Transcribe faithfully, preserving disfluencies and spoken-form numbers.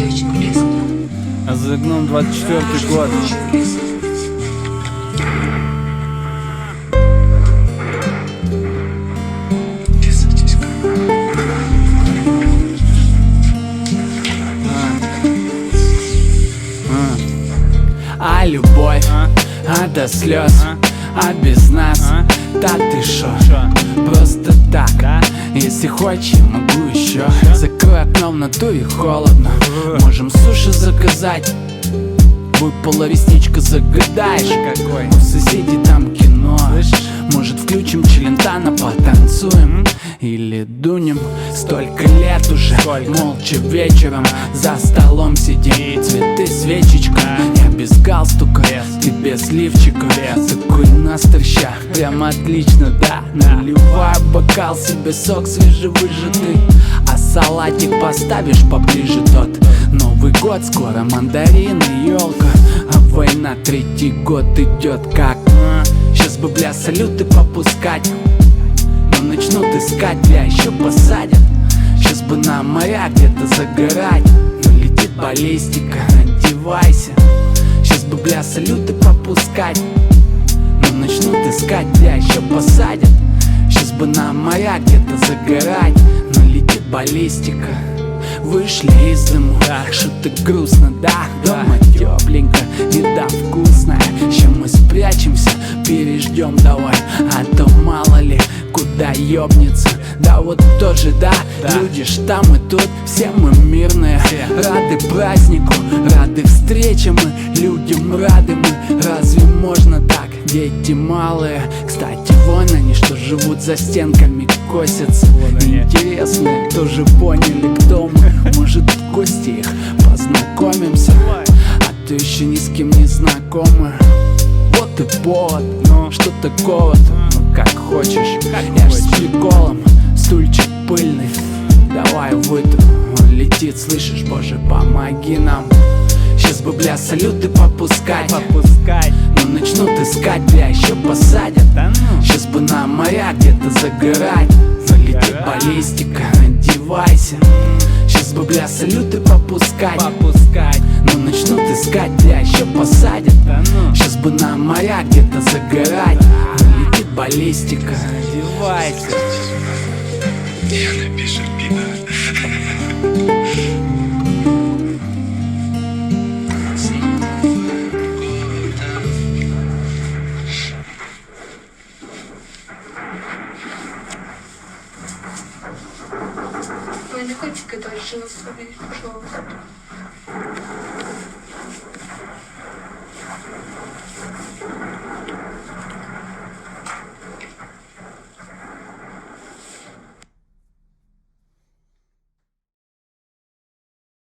очень близко. А за окном двадцать четвёртый год. А любовь, а, а до слез, а, а без нас, а? Да ты шо, шо? Просто так, да? Если хочешь, я могу еще. Закрой окно, в натуре холодно. Можем суши заказать. Выпала ресничка, загадаешь. Какой? У соседей там кино. Слышишь? Может включим Челентано, потанцуем? Или дунем? Столько лет уже, Сколько? Молча вечером за столом сидим. Цветы, свечечка, я без галстука, yes. Ты без лифчика, yes. Такой настраща, прям отлично, да, да. Наливаю бокал, себе сок свежевыжатый. А салатик поставишь поближе тот. Новый год, скоро мандарины, елка. А война третий год идет как. Сейчас бы, бля, салюты попускать. Но начнут искать, бля, еще посадят. Сейчас бы на моря где-то загорать. Но летит баллистика, одевайся. Сейчас бы, бля, салюты попускать. Но начнут искать, бля, еще посадят. Сейчас бы на моря где-то загорать. Но летит баллистика. Вышли из дому, да. Что-то грустно, да, дома да. Тепленько, еда вкусная. Чем мы спрячемся, переждем давай. А то мало ли, куда ёбнется. Да вот тоже, да, да. Люди ж там и тут, все мы мирные, все. Рады празднику, рады встрече мы. Людям рады мы, разве можно так? Дети малые, кстати, вон они, что живут за стенками, косятся. Интересно, тоже поняли, кто мы. Может, в гости их познакомимся. А то еще ни с кем не знакомы. Вот и повод, ну что такого-то? Ну как хочешь, как я ж с приколом. Стульчик пыльный, давай вытру. Он летит, слышишь, боже, помоги нам. Сейчас бы, бля, салюты попускать, попускать. Но начнут искать, бля, еще посадят. Да ну. Сейчас бы на моря где-то загорать. Залетит баллистика, одевайся. Сейчас бы, бля, салюты попускать, попускать. Но начнут искать, бля, еще посадят. Да ну. Сейчас бы на моря где-то загорать. Залетит баллистика, одевайся. Я напишу пидор. Ой, не хочешь, когда решила победить, пожалуйста.